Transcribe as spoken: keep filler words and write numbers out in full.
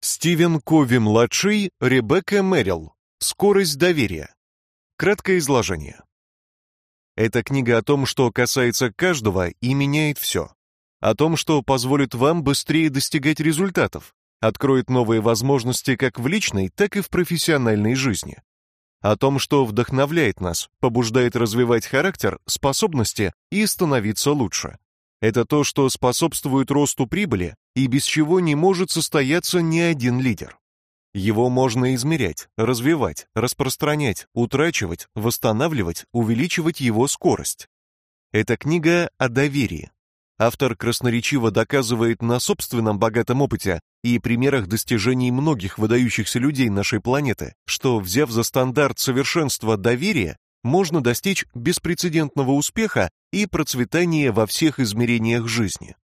Стивен Кови-младший, Ребекка Меррилл. Скорость доверия. Краткое изложение. Эта книга о том, что касается каждого и меняет все. О том, что позволит вам быстрее достигать результатов, откроет новые возможности как в личной, так и в профессиональной жизни. О том, что вдохновляет нас, побуждает развивать характер, способности и становиться лучше. Это то, что способствует росту прибыли и без чего не может состояться ни один лидер. Его можно измерять, развивать, распространять, утрачивать, восстанавливать, увеличивать его скорость. Это книга о доверии. Автор красноречиво доказывает на собственном богатом опыте и примерах достижений многих выдающихся людей нашей планеты, что, взяв за стандарт совершенства доверия, можно достичь беспрецедентного успеха и процветания во всех измерениях жизни.